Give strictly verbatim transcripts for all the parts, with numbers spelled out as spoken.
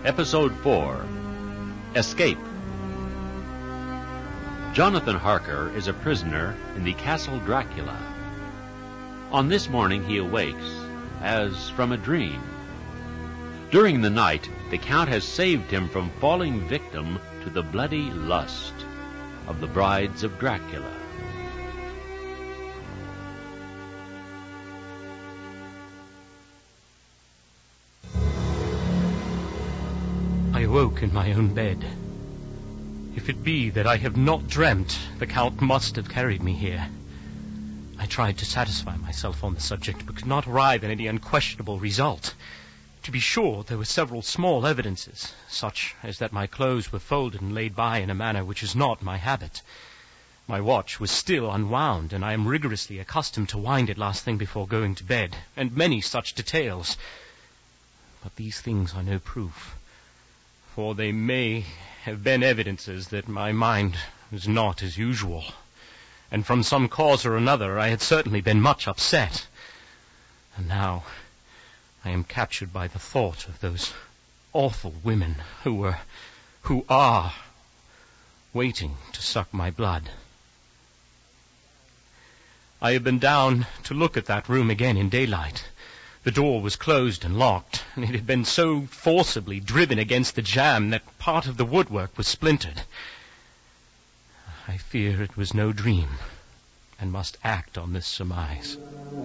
Episode four, Escape. Jonathan Harker is a prisoner in the Castle Dracula. On this morning he awakes, as from a dream. During the night, the Count has saved him from falling victim to the bloody lust of the brides of Dracula. I awoke in my own bed. If it be that I have not dreamt, the Count must have carried me here. I tried to satisfy myself on the subject, but could not arrive at any unquestionable result. To be sure, there were several small evidences, such as that my clothes were folded and laid by in a manner which is not my habit. My watch was still unwound, and I am rigorously accustomed to wind it last thing before going to bed, and many such details. But these things are no proof, for they may have been evidences that my mind was not as usual, and from some cause or another I had certainly been much upset. And now I am captured by the thought of those awful women who were, who are, waiting to suck my blood. I have been down to look at that room again in daylight. The door was closed and locked, and it had been so forcibly driven against the jamb that part of the woodwork was splintered. I fear it was no dream, and must act on this surmise.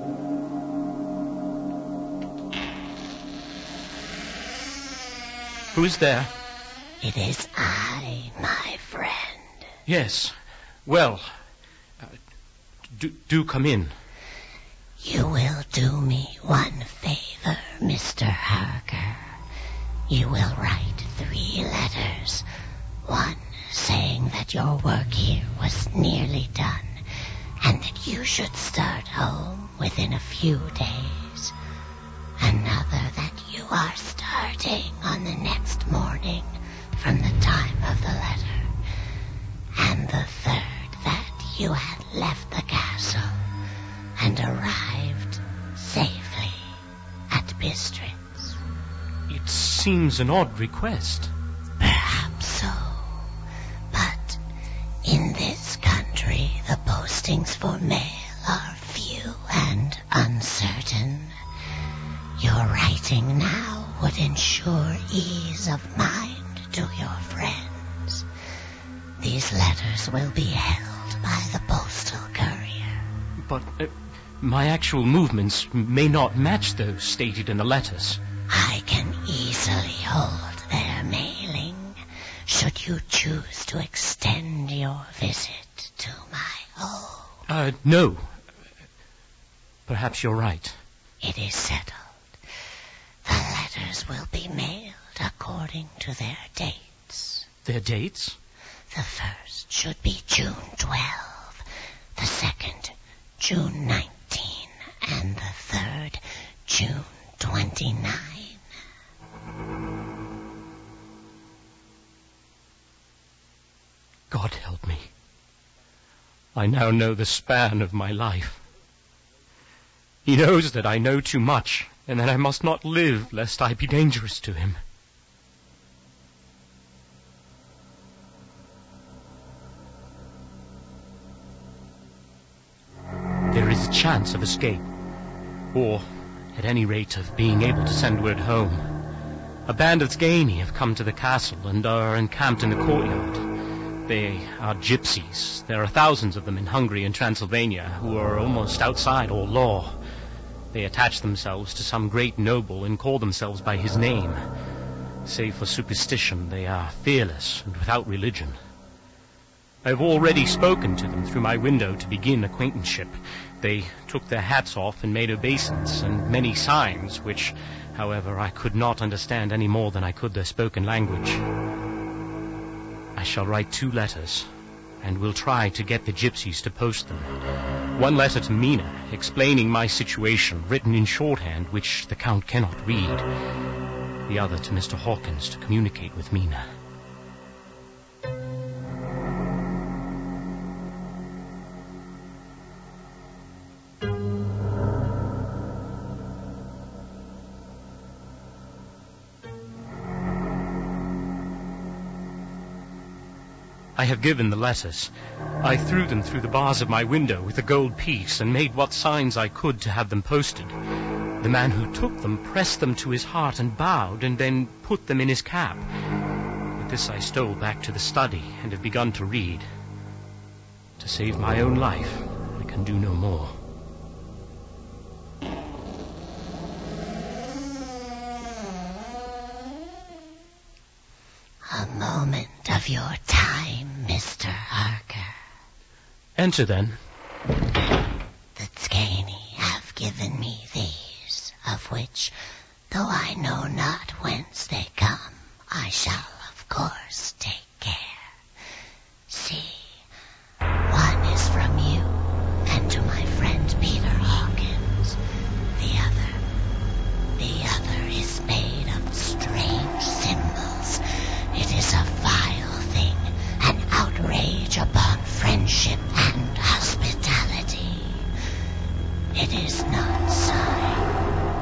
Who is there? It is I, my friend. Yes. Well, uh, do, do come in. You will do me one favor, Mister Harker. You will write three letters. One saying that your work here was nearly done, and that you should start home within a few days. Another that you are starting on the next morning from the time of the letter. And the third that you had left the castle and arrived safely at Bistritz. It seems an odd request. Perhaps so. But in this country, the postings for mail are few and uncertain. Your writing now would ensure ease of mind to your friends. These letters will be held by the postal courier. But uh, my actual movements may not match those stated in the letters. I can easily hold their mailing, should you choose to extend your visit to my home. Uh, no. Perhaps you're right. It is settled. The letters will be mailed according to their dates. Their dates? The first should be June twelfth, the second June nineteenth, and the third June twenty-ninth. God help me. I now know the span of my life. He knows that I know too much, and that I must not live lest I be dangerous to him. There is a chance of escape, or, at any rate, of being able to send word home. A band of Sgeni have come to the castle and are encamped in the courtyard. They are gypsies. There are thousands of them in Hungary and Transylvania who are almost outside all law. They attach themselves to some great noble and call themselves by his name. Save for superstition, they are fearless and without religion. I have already spoken to them through my window to begin acquaintanceship. They took their hats off and made obeisance and many signs, which, however, I could not understand any more than I could their spoken language. I shall write two letters, and will try to get the gypsies to post them. One letter to Mina, explaining my situation, written in shorthand, which the Count cannot read. The other to Mister Hawkins to communicate with Mina. I have given the letters. I threw them through the bars of my window with a gold piece and made what signs I could to have them posted. The man who took them pressed them to his heart and bowed, and then put them in his cap. With this I stole back to the study and have begun to read. To save my own life, I can do no more. A moment of your time, Mister Harker. Enter, then. The Zgani have given me these, of which, though I know not whence they come, I shall, of course, take care. See, one is from you, and to my friend Peter Hawkins. The other, the other is made of strange symbols. It is a vile thing, an outrage upon friendship and hospitality. It is not signed.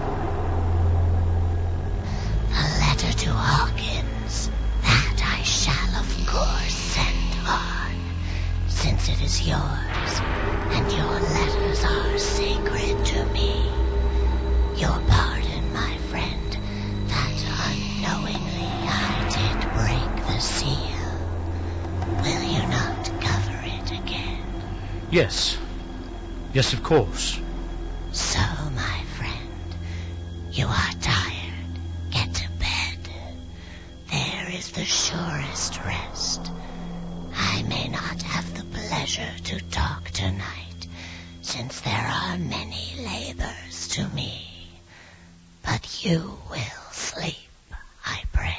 A letter to Hawkins, that I shall of course send on, since it is yours, and your letters are sacred to me. Your pardon, my friend, that unknowingly I did break the seal. Will you not cover it again? Yes. Yes, of course. So, my friend, you are tired. Get to bed. There is the surest rest. I may not have the pleasure to talk tonight, since there are many labors to me. But you will sleep, I pray.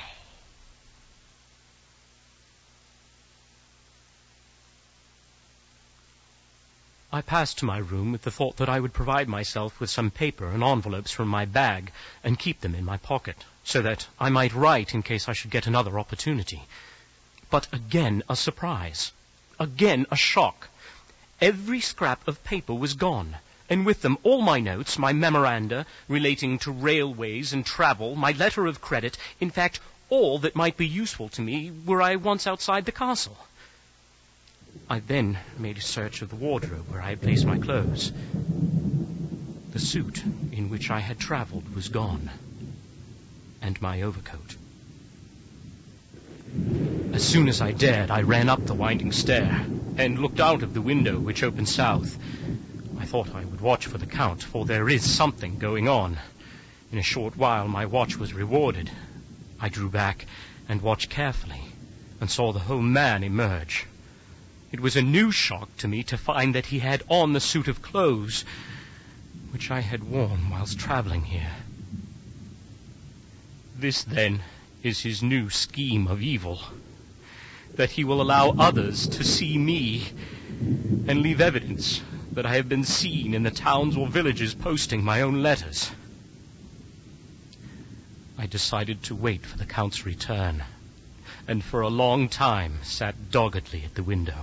I passed to my room with the thought that I would provide myself with some paper and envelopes from my bag and keep them in my pocket, so that I might write in case I should get another opportunity. But again a surprise. Again a shock. Every scrap of paper was gone, and with them all my notes, my memoranda relating to railways and travel, my letter of credit, in fact, all that might be useful to me were I once outside the castle. I then made a search of the wardrobe where I had placed my clothes. The suit in which I had traveled was gone, and my overcoat. As soon as I dared, I ran up the winding stair and looked out of the window which opened south. I thought I would watch for the Count, for there is something going on. In a short while my watch was rewarded. I drew back and watched carefully, and saw the whole man emerge. It was a new shock to me to find that he had on the suit of clothes which I had worn whilst travelling here. This, then, is his new scheme of evil, that he will allow others to see me and leave evidence that I have been seen in the towns or villages posting my own letters. I decided to wait for the Count's return, and for a long time sat doggedly at the window.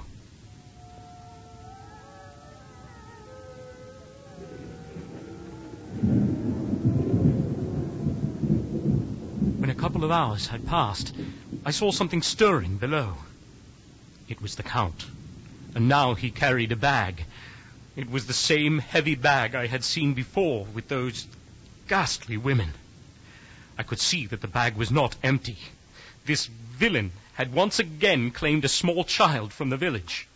When a couple of hours had passed, I saw something stirring below. It was the Count, and now he carried a bag. It was the same heavy bag I had seen before with those ghastly women. I could see that the bag was not empty. This villain had once again claimed a small child from the village.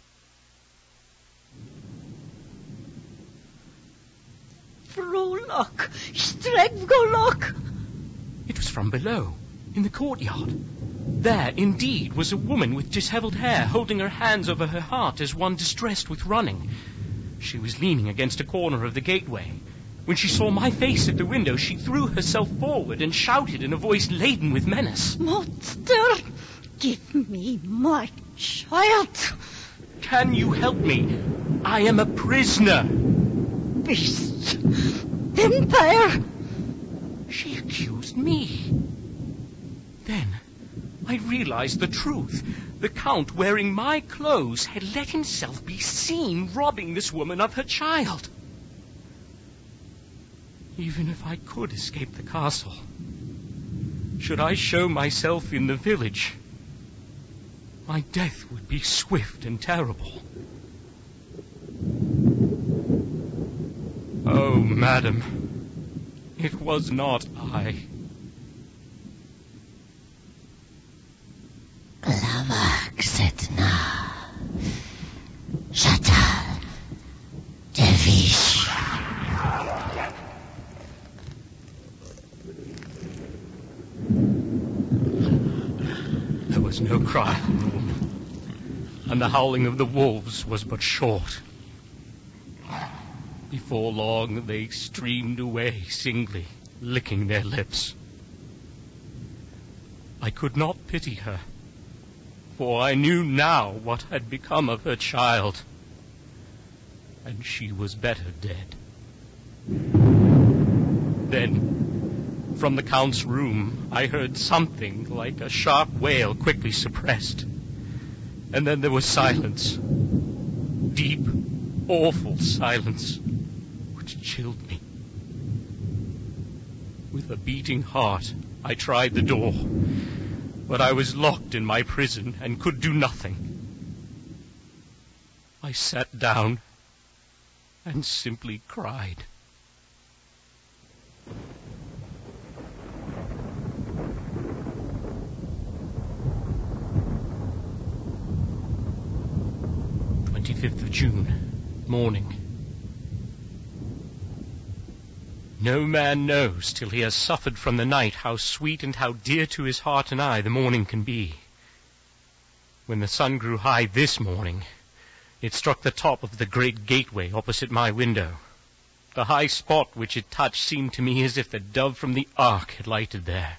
Frolok, Stregvolok. It was from below, in the courtyard. There, indeed, was a woman with dishevelled hair, holding her hands over her heart as one distressed with running. She was leaning against a corner of the gateway. When she saw my face at the window, she threw herself forward and shouted in a voice laden with menace. Monster, give me my child. Can you help me? I am a prisoner. Beast, vampire. She accused me. Then I realized the truth. The Count, wearing my clothes, had let himself be seen robbing this woman of her child. Even if I could escape the castle, should I show myself in the village, my death would be swift and terrible. Oh, madam, it was not I. Glavaxetna, Shatal, Devish. There was no cry from the woman, and the howling of the wolves was but short. Before long, they streamed away singly, licking their lips. I could not pity her, for I knew now what had become of her child, and she was better dead. Then, from the Count's room, I heard something like a sharp wail quickly suppressed, and then there was silence, deep, awful silence, which chilled me. With a beating heart, I tried the door, but I was locked in my prison and could do nothing. I sat down and simply cried. twenty-fifth of June, morning. No man knows till he has suffered from the night how sweet and how dear to his heart and eye the morning can be. When the sun grew high this morning, it struck the top of the great gateway opposite my window. The high spot which it touched seemed to me as if the dove from the ark had lighted there.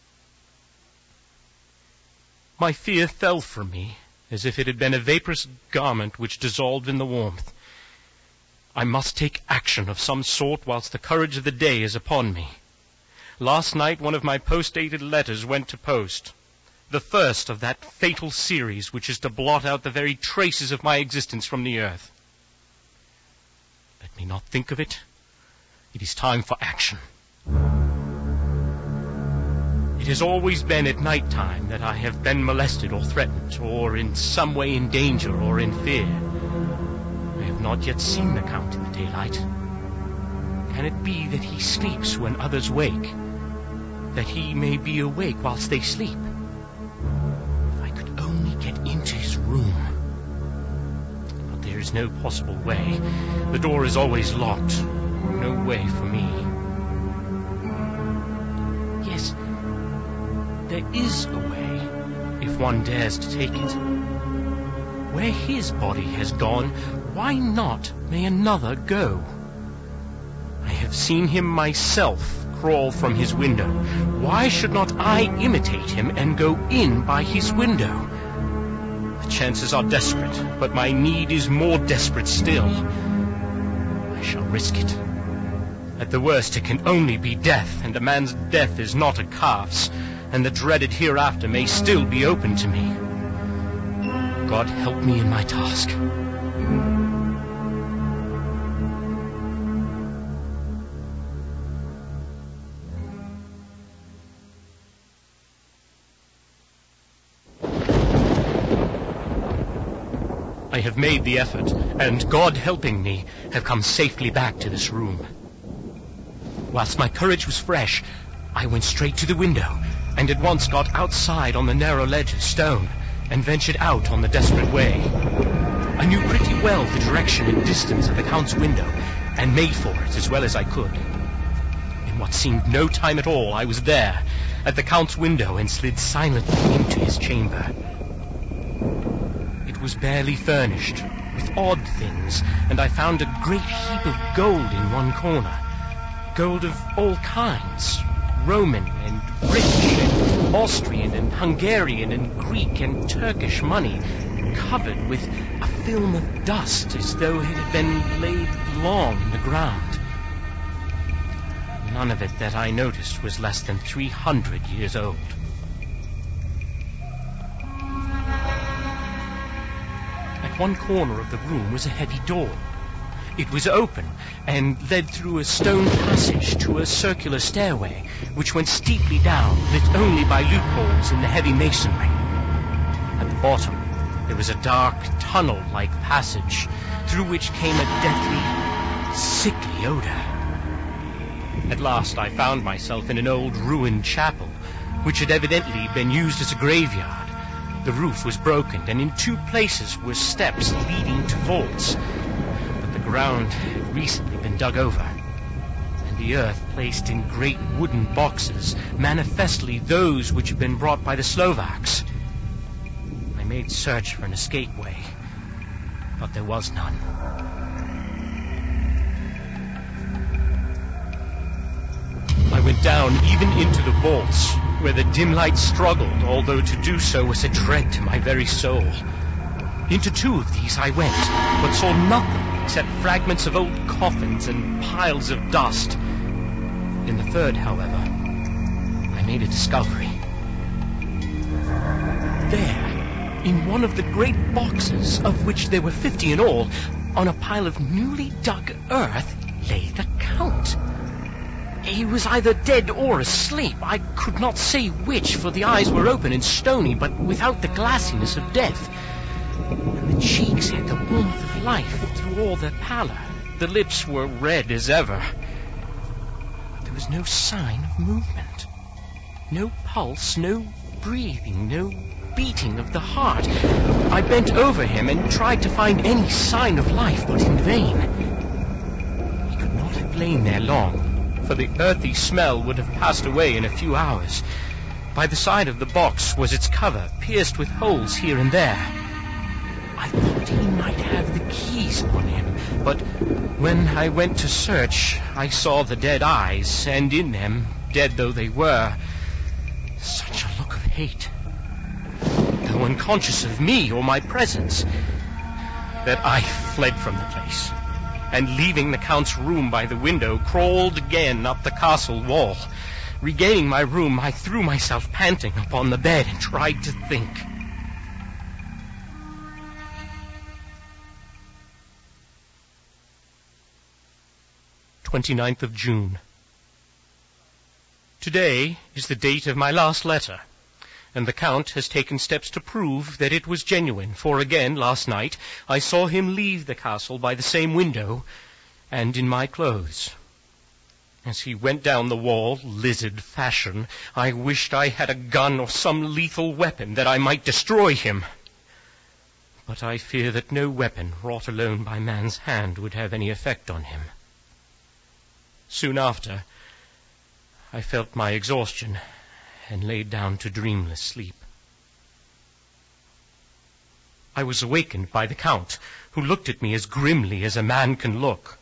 My fear fell from me as if it had been a vaporous garment which dissolved in the warmth. I must take action of some sort whilst the courage of the day is upon me. Last night one of my post-dated letters went to post, the first of that fatal series which is to blot out the very traces of my existence from the earth. Let me not think of it. It is time for action. It has always been at night time that I have been molested or threatened, or in some way in danger or in fear. I have not yet seen the Count in the daylight. Can it be that he sleeps when others wake, that he may be awake whilst they sleep? If I could only get into his room. But there is no possible way. The door is always locked. No way for me. Yes, there is a way, if one dares to take it. Where his body has gone, why not may another go? I have seen him myself crawl from his window. Why should not I imitate him and go in by his window? The chances are desperate, but my need is more desperate still. I shall risk it. At the worst, it can only be death, and a man's death is not a calf's, and the dreaded hereafter may still be open to me. God help me in my task. I have made the effort, and God helping me, have come safely back to this room. Whilst my courage was fresh, I went straight to the window, and at once got outside on the narrow ledge of stone, and ventured out on the desperate way. I knew pretty well the direction and distance of the Count's window, and made for it as well as I could. In what seemed no time at all, I was there, at the Count's window, and slid silently into his chamber. It was barely furnished, with odd things, and I found a great heap of gold in one corner. Gold of all kinds, Roman and British and Austrian and Hungarian and Greek and Turkish money, covered with a film of dust as though it had been laid long in the ground. None of it that I noticed was less than three hundred years old. At one corner of the room was a heavy door. It was open and led through a stone passage to a circular stairway, which went steeply down, lit only by loopholes in the heavy masonry. At the bottom there was a dark tunnel-like passage through which came a deathly, sickly odor. At last I found myself in an old ruined chapel, which had evidently been used as a graveyard. The roof was broken, and in two places were steps leading to vaults. But the ground had recently been dug over, and the earth placed in great wooden boxes, manifestly those which had been brought by the Slovaks. I made search for an escape way, but there was none. I went down even into the vaults, where the dim light struggled, although to do so was a dread to my very soul. Into two of these I went, but saw nothing except fragments of old coffins and piles of dust. In the third, however, I made a discovery. There, in one of the great boxes, of which there were fifty in all, on a pile of newly dug earth, lay the Count. He was either dead or asleep. I could not say which, for the eyes were open and stony, but without the glassiness of death. And the cheeks had the warmth of life through all their pallor. The lips were red as ever. But there was no sign of movement. No pulse, no breathing, no beating of the heart. I bent over him and tried to find any sign of life, but in vain. He could not have lain there long, for the earthy smell would have passed away in a few hours. By the side of the box was its cover, pierced with holes here and there. I thought he might have the keys on him, but when I went to search, I saw the dead eyes, and in them, dead though they were, such a look of hate, though unconscious of me or my presence, that I fled from the place, and leaving the Count's room by the window, crawled again up the castle wall. Regaining my room, I threw myself panting upon the bed and tried to think. twenty-ninth of June. Today is the date of my last letter, and the Count has taken steps to prove that it was genuine, for again, last night, I saw him leave the castle by the same window, and in my clothes. As he went down the wall, lizard fashion, I wished I had a gun or some lethal weapon that I might destroy him. But I fear that no weapon wrought alone by man's hand would have any effect on him. Soon after, I felt my exhaustion and laid down to dreamless sleep. I was awakened by the Count, who looked at me as grimly as a man can look.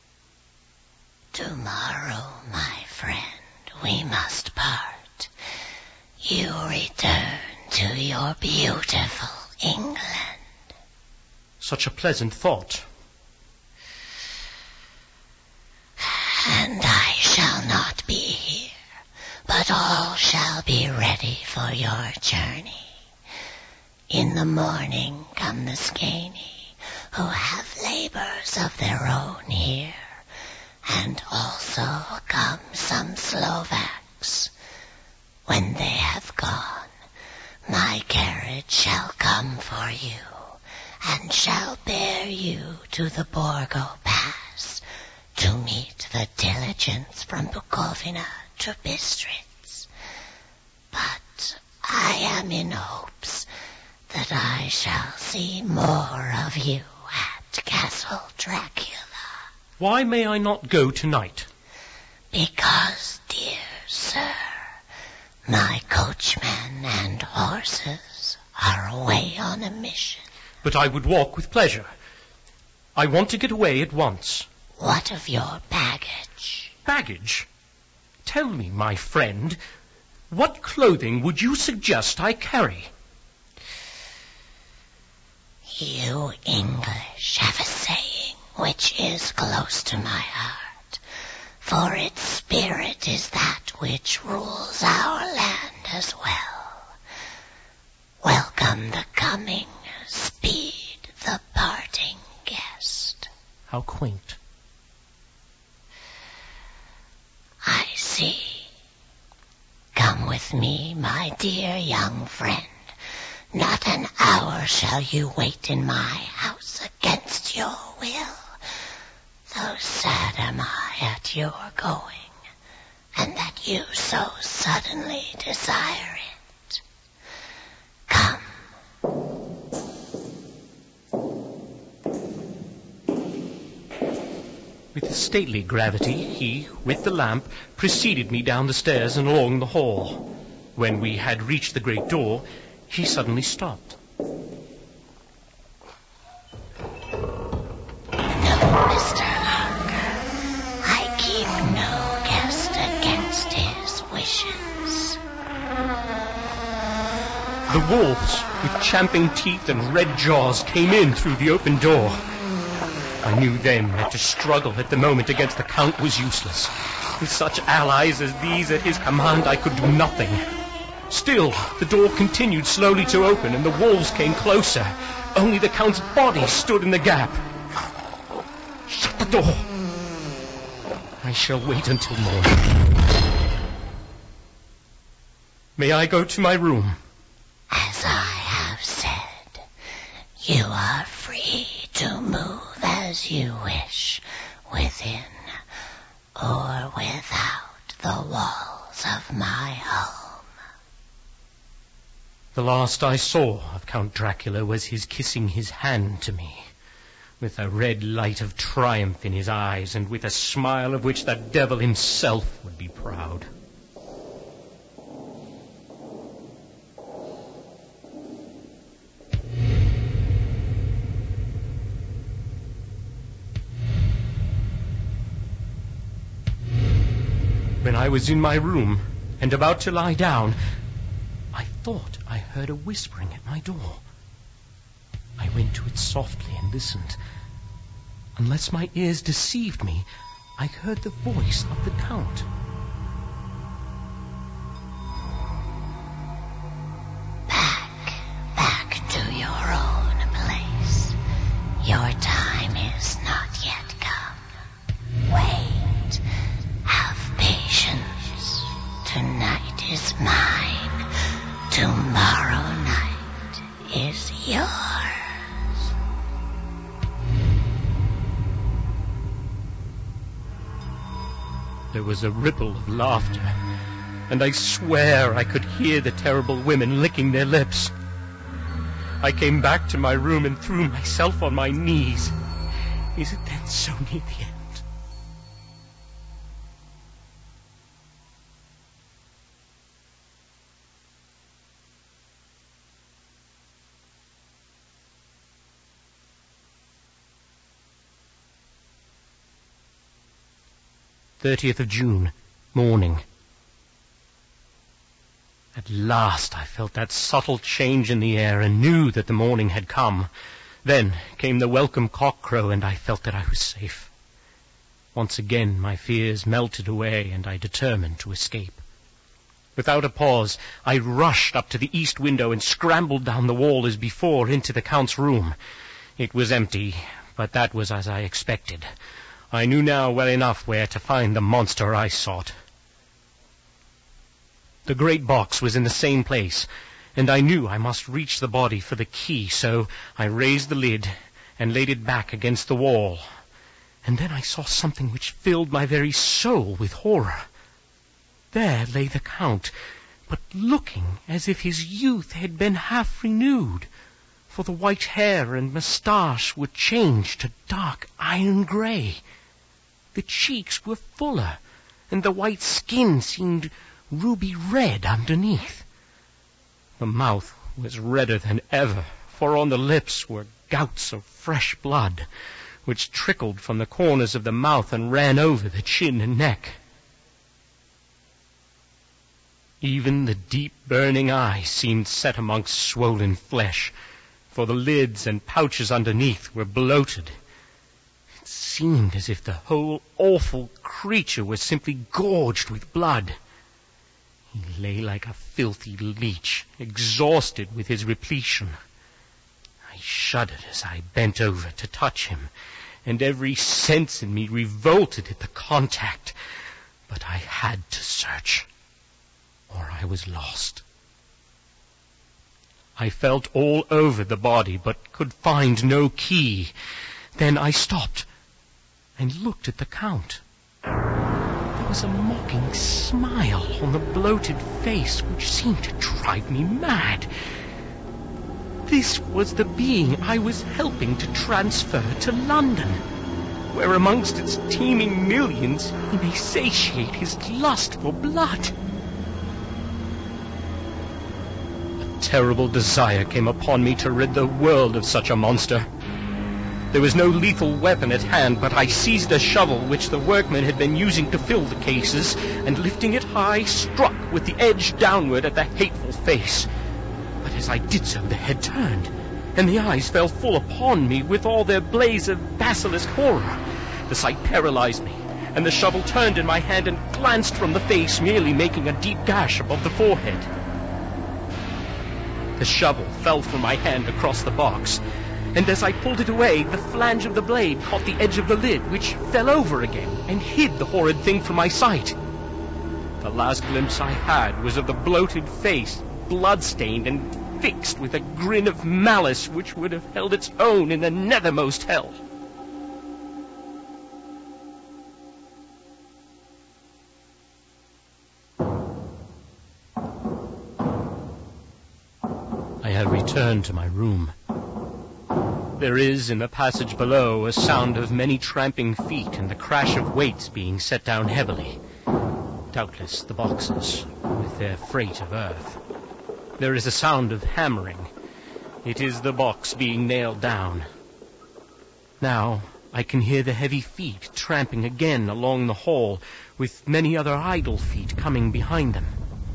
Tomorrow, my friend, we must part. You return to your beautiful England. Such a pleasant thought. And I shall not be here, but all shall be ready for your journey. In the morning come the Skani, who have labors of their own here, and also come some Slovaks. When they have gone, my carriage shall come for you, and shall bear you to the Borgo Pass, to meet the diligence from Bukovina to Bistritz. But I am in hopes that I shall see more of you at Castle Dracula. Why may I not go tonight? Because, dear sir, my coachman and horses are away on a mission. But I would walk with pleasure. I want to get away at once. What of your baggage? Baggage? Tell me, my friend, what clothing would you suggest I carry? You English have a saying which is close to my heart, for its spirit is that which rules our land as well. Welcome the coming, speed the parting guest. How quaint. I see. Come with me, my dear young friend. Not an hour shall you wait in my house against your will, though sad am I at your going, and that you so suddenly desire it. Come. With stately gravity, he, with the lamp, preceded me down the stairs and along the hall. When we had reached the great door, he suddenly stopped. No, Mister Harker, I keep no guest against his wishes. The wolves, with champing teeth and red jaws, came in through the open door. I knew then that to struggle at the moment against the Count was useless. With such allies as these at his command, I could do nothing. Still, the door continued slowly to open, and the wolves came closer. Only the Count's body stood in the gap. Shut the door. I shall wait until morning. May I go to my room? As I have said, you are free to move as you wish, within or without the walls of my home. The last I saw of Count Dracula was his kissing his hand to me, with a red light of triumph in his eyes, and with a smile of which the devil himself would be proud. When I was in my room and about to lie down, I thought I heard a whispering at my door. I went to it softly and listened. Unless my ears deceived me, I heard the voice of the Count. Back, back to your own place. Your time is not yet come. Wait. Have patience. Tonight is mine. Tomorrow night is yours. There was a ripple of laughter, and I swear I could hear the terrible women licking their lips. I came back to my room and threw myself on my knees. Is it then so near the end? thirtieth of June, morning. At last I felt that subtle change in the air and knew that the morning had come. Then came the welcome cock-crow, and I felt that I was safe. Once again my fears melted away, and I determined to escape. Without a pause, I rushed up to the east window and scrambled down the wall as before into the Count's room. It was empty, but that was as I expected. I knew now well enough where to find the monster I sought. The great box was in the same place, and I knew I must reach the body for the key, so I raised the lid and laid it back against the wall. And then I saw something which filled my very soul with horror. There lay the Count, but looking as if his youth had been half renewed, for the white hair and moustache were changed to dark iron grey. The cheeks were fuller, and the white skin seemed ruby red underneath. The mouth was redder than ever, for on the lips were gouts of fresh blood, which trickled from the corners of the mouth and ran over the chin and neck. Even the deep burning eyes seemed set amongst swollen flesh, for the lids and pouches underneath were bloated. It seemed as if the whole awful creature was simply gorged with blood. He lay like a filthy leech, exhausted with his repletion. I shuddered as I bent over to touch him, and every sense in me revolted at the contact. But I had to search, or I was lost. I felt all over the body, but could find no key. Then I stopped and looked at the Count. There was a mocking smile on the bloated face which seemed to drive me mad. This was the being I was helping to transfer to London, where amongst its teeming millions he may satiate his lust for blood. A terrible desire came upon me to rid the world of such a monster. There was no lethal weapon at hand, but I seized a shovel which the workmen had been using to fill the cases, and lifting it high, struck with the edge downward at the hateful face. But as I did so, the head turned, and the eyes fell full upon me with all their blaze of basilisk horror. The sight paralyzed me, and the shovel turned in my hand and glanced from the face, merely making a deep gash above the forehead. The shovel fell from my hand across the box, and as I pulled it away, the flange of the blade caught the edge of the lid, which fell over again and hid the horrid thing from my sight. The last glimpse I had was of the bloated face, blood-stained and fixed with a grin of malice which would have held its own in the nethermost hell. I have returned to my room. There is, in the passage below, a sound of many tramping feet and the crash of weights being set down heavily. Doubtless the boxes, with their freight of earth. There is a sound of hammering. It is the box being nailed down. Now I can hear the heavy feet tramping again along the hall, with many other idle feet coming behind them.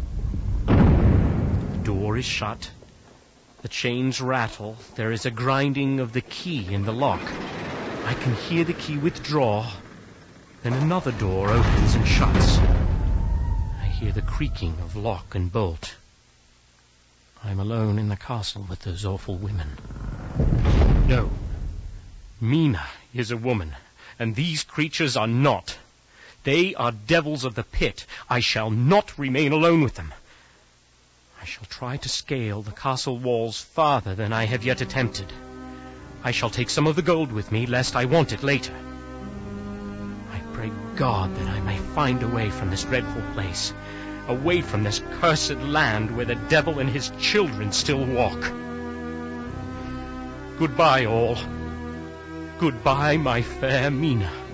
The door is shut. The chains rattle. There is a grinding of the key in the lock. I can hear the key withdraw. Then another door opens and shuts. I hear the creaking of lock and bolt. I'm alone in the castle with those awful women. No. Mina is a woman, and these creatures are not. They are devils of the pit. I shall not remain alone with them. I shall try to scale the castle walls farther than I have yet attempted. I shall take some of the gold with me, lest I want it later. I pray God that I may find a way from this dreadful place, away from this cursed land where the devil and his children still walk. Goodbye, all. Goodbye, my fair Mina.